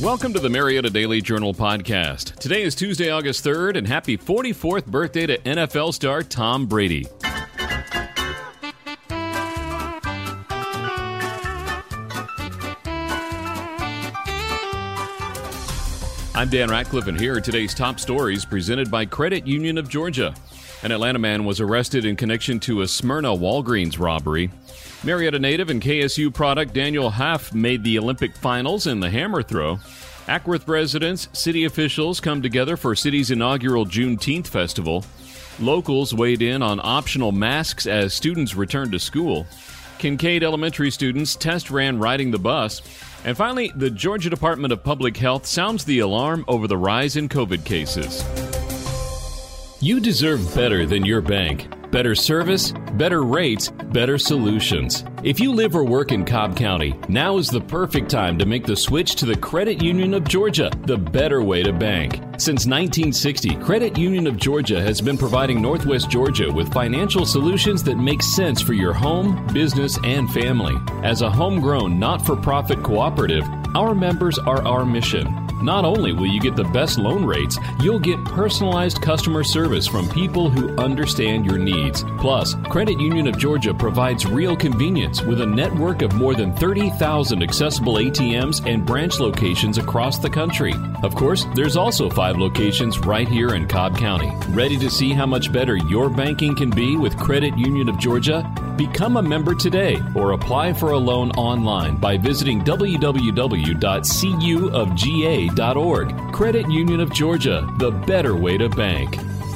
Welcome to the Marietta Daily Journal podcast. Today is Tuesday, August 3rd, and happy 44th birthday to NFL star Tom Brady. I'm Dan Ratcliffe, and here are today's top stories presented by Credit Union of Georgia. An Atlanta man was arrested in connection to a Smyrna Walgreens robbery. Marietta native and KSU product Daniel Haff made the Olympic finals in the hammer throw. Ackworth residents, city officials come together for city's inaugural Juneteenth festival. Locals weighed in on optional masks as students returned to school. Kincaid Elementary students test ran riding the bus. And finally, the Georgia Department of Public Health sounds the alarm over the rise in COVID cases. You deserve better than your bank. Better service, better rates, better solutions. If you live or work in Cobb County, now is the perfect time to make the switch to the Credit Union of Georgia, the better way to bank. Since 1960, Credit Union of Georgia has been providing Northwest Georgia with financial solutions that make sense for your home, business, and family. As a homegrown, not-for-profit cooperative, our members are our mission. Not only will you get the best loan rates, you'll get personalized customer service from people who understand your needs. Plus, Credit Union of Georgia provides real convenience with a network of more than 30,000 accessible ATMs and branch locations across the country. Of course, there's also 5 locations right here in Cobb County. Ready to see how much better your banking can be with Credit Union of Georgia? Become a member today or apply for a loan online by visiting www.cuofga.org. Credit Union of Georgia, the better way to bank.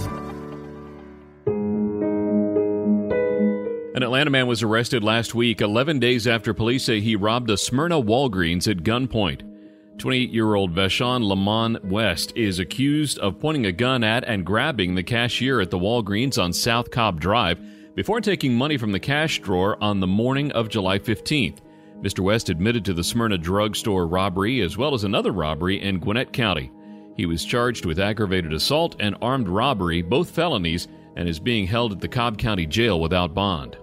An Atlanta man was arrested last week, 11 days after police say he robbed a Smyrna Walgreens at gunpoint. 28-year-old Vashon Lamont West is accused of pointing a gun at and grabbing the cashier at the Walgreens on South Cobb Drive before taking money from the cash drawer on the morning of July 15th. Mr. West admitted to the Smyrna drugstore robbery as well as another robbery in Gwinnett County. He was charged with aggravated assault and armed robbery, both felonies, and is being held at the Cobb County Jail without bond.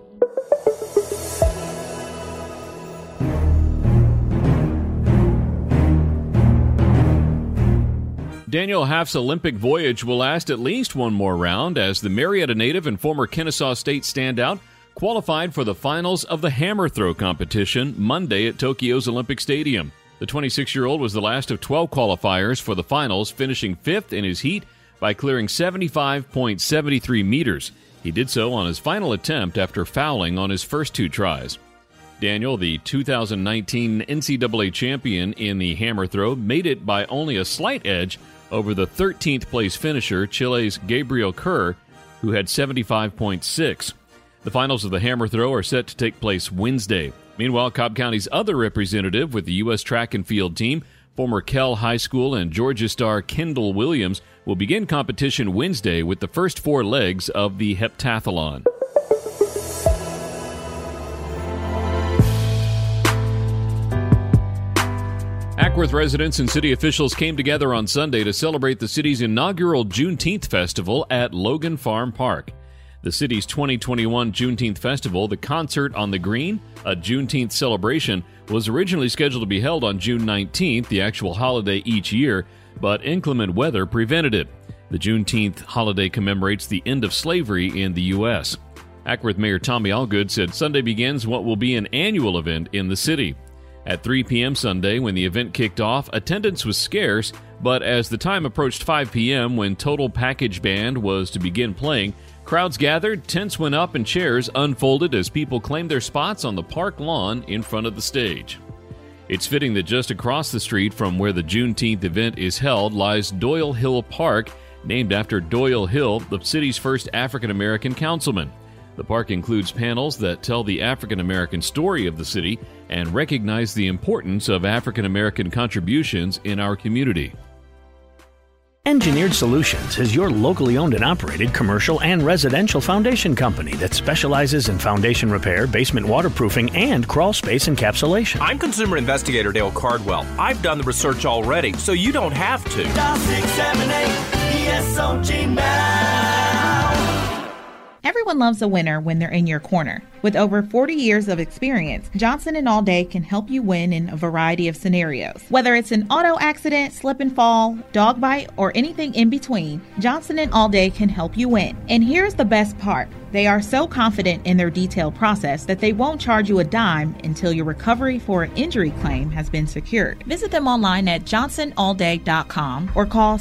Daniel Haff's Olympic voyage will last at least one more round as the Marietta native and former Kennesaw State standout qualified for the finals of the hammer throw competition Monday at Tokyo's Olympic Stadium. The 26-year-old was the last of 12 qualifiers for the finals, finishing 5th in his heat by clearing 75.73 meters. He did so on his final attempt after fouling on his first 2 tries. Daniel, the 2019 NCAA champion in the hammer throw, made it by only a slight edge over the 13th place finisher, Chile's Gabriel Kerr, who had 75.6. The finals of the hammer throw are set to take place Wednesday. Meanwhile, Cobb County's other representative with the U.S. track and field team, former Kell High School and Georgia star Kendall Williams, will begin competition Wednesday with the first 4 legs of the heptathlon. Ackworth residents and city officials came together on Sunday to celebrate the city's inaugural Juneteenth festival at Logan Farm Park. The city's 2021 Juneteenth festival, the Concert on the Green, a Juneteenth celebration, was originally scheduled to be held on June 19th, the actual holiday each year, but inclement weather prevented it. The Juneteenth holiday commemorates the end of slavery in the U.S. Ackworth Mayor Tommy Allgood said Sunday begins what will be an annual event in the city. At 3 p.m. Sunday, when the event kicked off, attendance was scarce, but as the time approached 5 p.m. when Total Package Band was to begin playing, crowds gathered, tents went up, and chairs unfolded as people claimed their spots on the park lawn in front of the stage. It's fitting that just across the street from where the Juneteenth event is held lies Doyle Hill Park, named after Doyle Hill, the city's first African-American councilman. The park includes panels that tell the African-American story of the city and recognize the importance of African-American contributions in our community. Engineered Solutions is your locally owned and operated commercial and residential foundation company that specializes in foundation repair, basement waterproofing, and crawl space encapsulation. I'm consumer investigator Dale Cardwell. I've done the research already, so you don't have to. Dial 678 ESOG now. Everyone loves a winner when they're in your corner. With over 40 years of experience, Johnson & All Day can help you win in a variety of scenarios. Whether it's an auto accident, slip and fall, dog bite, or anything in between, Johnson & All Day can help you win. And here's the best part. They are so confident in their detailed process that they won't charge you a dime until your recovery for an injury claim has been secured. Visit them online at johnsonallday.com or call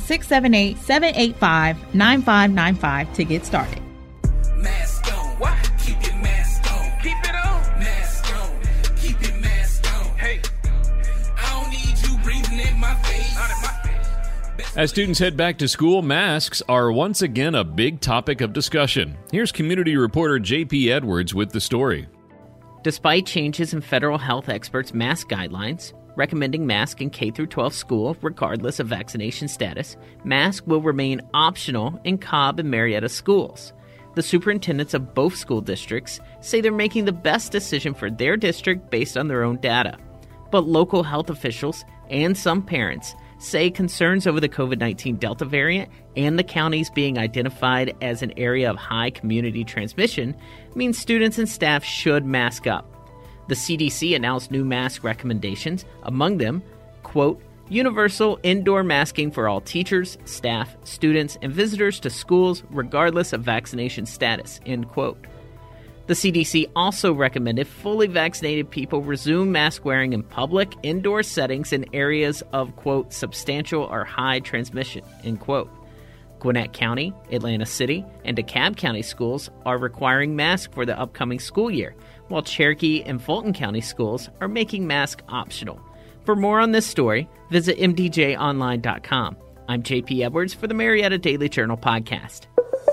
678-785-9595 to get started. Mask on. What? Keep your mask on. Keep it on. Mask on. Keep your mask on. Hey, I don't need you breathing in my face. Not in my face. As students head back to school, masks are once again a big topic of discussion. Here's community reporter J.P. Edwards with the story. Despite changes in federal health experts' mask guidelines, recommending masks in K-12 school regardless of vaccination status, masks will remain optional in Cobb and Marietta schools. The superintendents of both school districts say they're making the best decision for their district based on their own data. But local health officials and some parents say concerns over the COVID-19 Delta variant and the counties being identified as an area of high community transmission means students and staff should mask up. The CDC announced new mask recommendations, among them, quote, universal indoor masking for all teachers, staff, students, and visitors to schools regardless of vaccination status, end quote. The CDC also recommended fully vaccinated people resume mask wearing in public indoor settings in areas of, quote, substantial or high transmission, end quote. Gwinnett County, Atlanta City, and DeKalb County schools are requiring masks for the upcoming school year, while Cherokee and Fulton County schools are making masks optional. For more on this story, visit mdjonline.com. I'm J.P. Edwards for the Marietta Daily Journal podcast.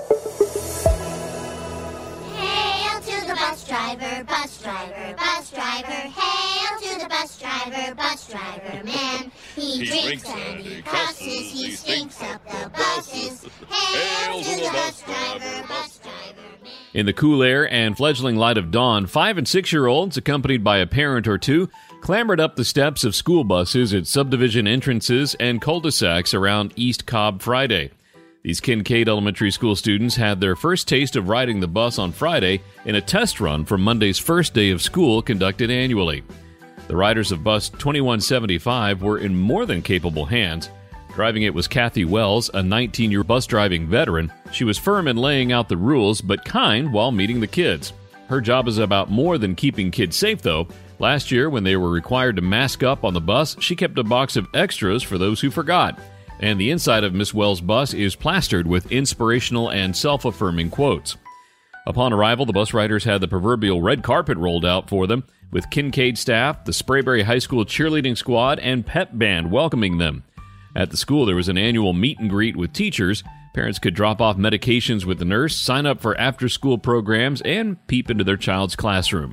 Hail to the bus driver, bus driver, bus driver. Hail to the bus driver, man. He drinks and he cusses, he stinks up the buses. Hail to the bus driver, man. In the cool air and fledgling light of dawn, 5- and 6-year-olds, accompanied by a parent or two, clambered up the steps of school buses at subdivision entrances and cul-de-sacs around East Cobb Friday. These Kincaid Elementary School students had their first taste of riding the bus on Friday in a test run for Monday's first day of school conducted annually. The riders of bus 2175 were in more than capable hands. Driving it was Kathy Wells, a 19-year bus driving veteran. She was firm in laying out the rules, but kind while meeting the kids. Her job is about more than keeping kids safe, though. Last year, when they were required to mask up on the bus, she kept a box of extras for those who forgot. And the inside of Miss Wells' bus is plastered with inspirational and self-affirming quotes. Upon arrival, the bus riders had the proverbial red carpet rolled out for them, with Kincaid staff, the Sprayberry High School cheerleading squad, and pep band welcoming them. At the school, there was an annual meet and greet with teachers. Parents could drop off medications with the nurse, sign up for after-school programs, and peep into their child's classroom.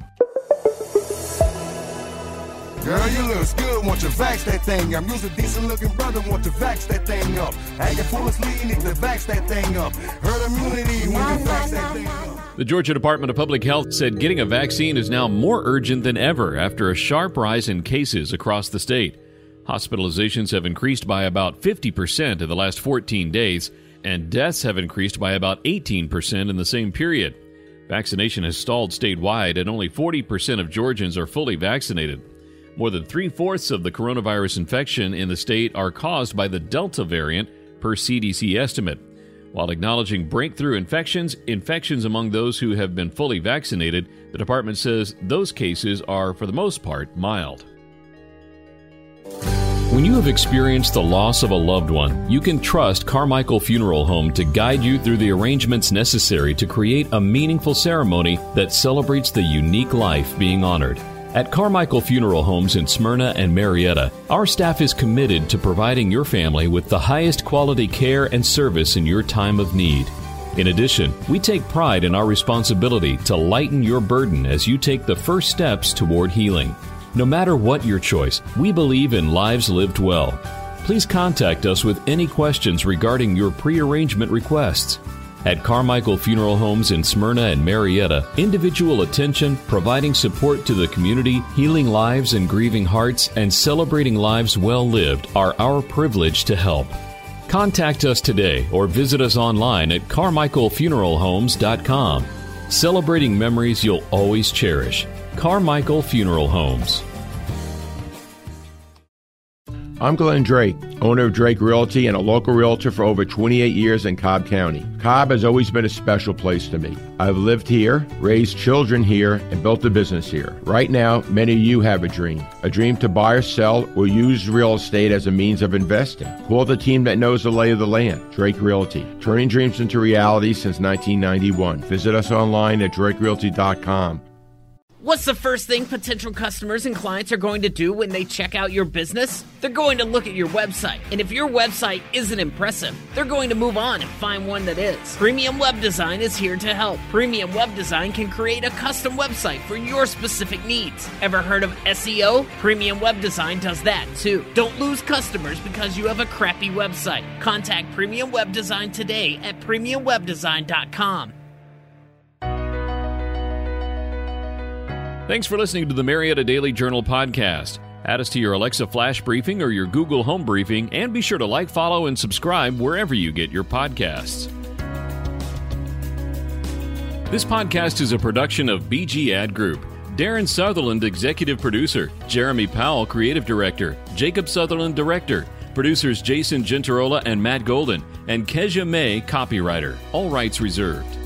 Girl, you look good, want to vax that thing up. You's a decent looking brother, want to vax that thing up. Acting foolishly, need to vax that thing up. Herd immunity, want to vax that thing up. The Georgia Department of Public Health said getting a vaccine is now more urgent than ever after a sharp rise in cases across the state. Hospitalizations have increased by about 50% in the last 14 days, and deaths have increased by about 18% in the same period. Vaccination has stalled statewide, and only 40% of Georgians are fully vaccinated. More than 3/4 of the coronavirus infection in the state are caused by the Delta variant, per CDC estimate. While acknowledging breakthrough infections among those who have been fully vaccinated, the department says those cases are, for the most part, mild. When you have experienced the loss of a loved one, you can trust Carmichael Funeral Home to guide you through the arrangements necessary to create a meaningful ceremony that celebrates the unique life being honored. At Carmichael Funeral Homes in Smyrna and Marietta, our staff is committed to providing your family with the highest quality care and service in your time of need. In addition, we take pride in our responsibility to lighten your burden as you take the first steps toward healing. No matter what your choice, we believe in lives lived well. Please contact us with any questions regarding your pre-arrangement requests. At Carmichael Funeral Homes in Smyrna and Marietta, individual attention, providing support to the community, healing lives and grieving hearts, and celebrating lives well lived are our privilege to help. Contact us today or visit us online at carmichaelfuneralhomes.com. Celebrating memories you'll always cherish. Carmichael Funeral Homes. I'm Glenn Drake, owner of Drake Realty and a local realtor for over 28 years in Cobb County. Cobb has always been a special place to me. I've lived here, raised children here, and built a business here. Right now, many of you have a dream to buy or sell or use real estate as a means of investing. Call the team that knows the lay of the land, Drake Realty, turning dreams into reality since 1991. Visit us online at drakerealty.com. What's the first thing potential customers and clients are going to do when they check out your business? They're going to look at your website. And if your website isn't impressive, they're going to move on and find one that is. Premium Web Design is here to help. Premium Web Design can create a custom website for your specific needs. Ever heard of SEO? Premium Web Design does that too. Don't lose customers because you have a crappy website. Contact Premium Web Design today at premiumwebdesign.com. Thanks for listening to the Marietta Daily Journal podcast. Add us to your Alexa Flash Briefing or your Google Home Briefing, and be sure to like, follow, and subscribe wherever you get your podcasts. This podcast is a production of BG Ad Group. Darren Sutherland, Executive Producer. Jeremy Powell, Creative Director. Jacob Sutherland, Director. Producers Jason Gentarola and Matt Golden. And Kezia May, Copywriter. All rights reserved.